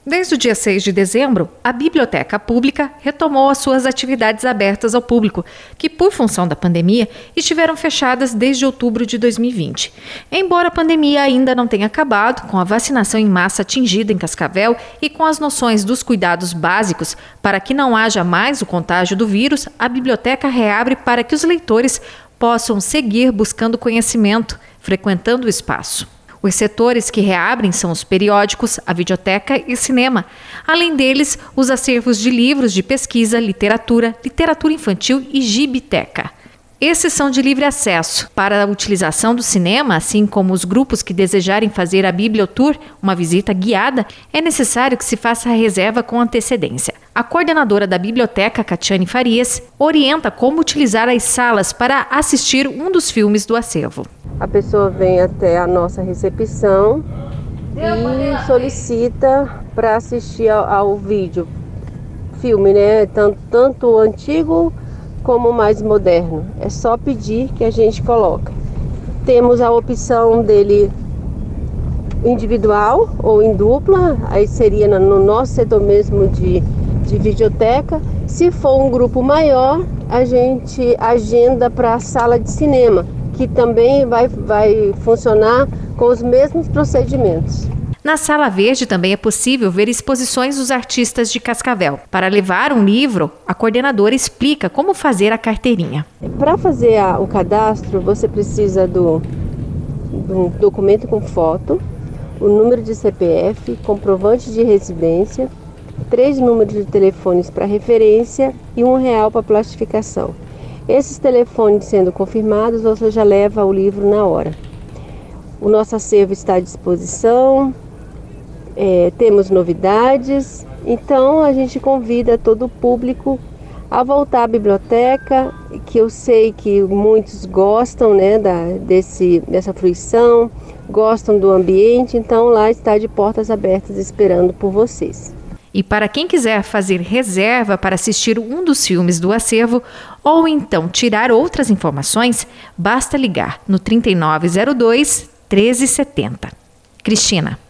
Desde o dia 6 de dezembro, a Biblioteca Pública retomou as suas atividades abertas ao público, que, por função da pandemia, estiveram fechadas desde outubro de 2020. Embora a pandemia ainda não tenha acabado, com a vacinação em massa atingida em Cascavel e com as noções dos cuidados básicos para que não haja mais o contágio do vírus, a biblioteca reabre para que os leitores possam seguir buscando conhecimento, frequentando o espaço. Os setores que reabrem são os periódicos, a videoteca e cinema. Além deles, os acervos de livros de pesquisa, literatura infantil e gibiteca. Esses são de livre acesso. Para a utilização do cinema, assim como os grupos que desejarem fazer a Bibliotour, uma visita guiada, é necessário que se faça a reserva com antecedência. A coordenadora da biblioteca, Catiane Farias, orienta como utilizar as salas para assistir um dos filmes do acervo. A pessoa vem até a nossa recepção e solicita para assistir ao vídeo, filme, né? Tanto antigo como mais moderno. É só pedir que a gente coloca. Temos a opção dele individual ou em dupla, aí seria no nosso setor mesmo de videoteca. Se for um grupo maior, a gente agenda para a sala de cinema, que também vai funcionar com os mesmos procedimentos. Na Sala Verde também é possível ver exposições dos artistas de Cascavel. Para levar um livro, a coordenadora explica como fazer a carteirinha. Para fazer o cadastro, você precisa do documento com foto, o número de CPF, comprovante de residência, 3 números de telefones para referência e R$1 para plastificação. Esses telefones sendo confirmados, você já leva o livro na hora. O nosso acervo está à disposição, temos novidades, então a gente convida todo o público a voltar à biblioteca, que eu sei que muitos gostam, né, dessa fruição, gostam do ambiente, então lá está de portas abertas esperando por vocês. E para quem quiser fazer reserva para assistir um dos filmes do acervo ou então tirar outras informações, basta ligar no 3902 1370. Cristina.